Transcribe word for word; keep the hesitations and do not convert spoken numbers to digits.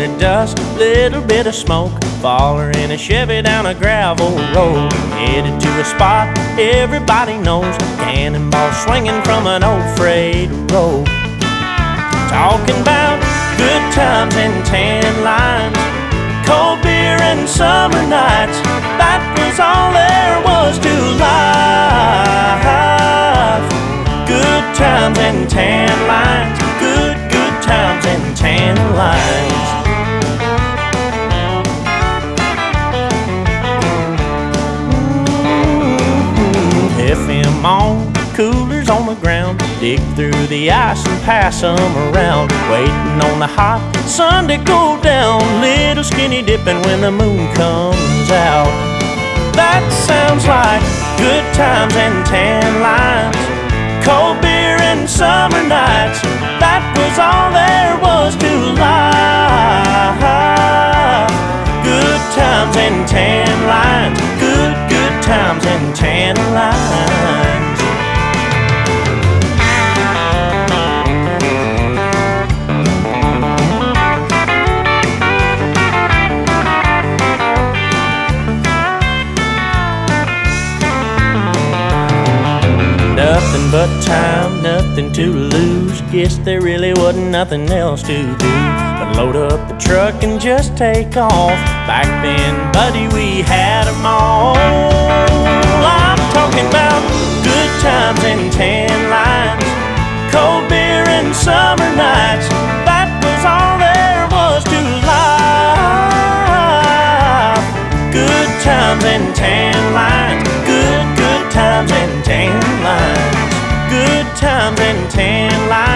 of dust, little bit of smoke. Faller in a Chevy down a gravel road, headed to a spot everybody knows. Cannonball swinging from an old freight road. Talking about good times and tan lines, cold beer and summer nights. That was all there was to life. Good times and tan lines, good, good times and tan lines. Mm-hmm. F M on, coolers on the ground, dig through the ice and pass them around. Waiting on the hot sun to go down, little skinny dipping when the moon comes out. That sounds like good times and tan lines, cold beer and summer nights. That was all there was to life. Good times and tan lines, good, good times and tan lines. Nothing but time, nothing to lose. Guess there really wasn't nothing else to do but load up the truck and just take off. Back then, buddy, we had them all. I'm talking about good times and tan lines, cold beer and summer nights. That was all there was to life. Good times and tan lines, good, good times and tan lines. Good times and tan lines.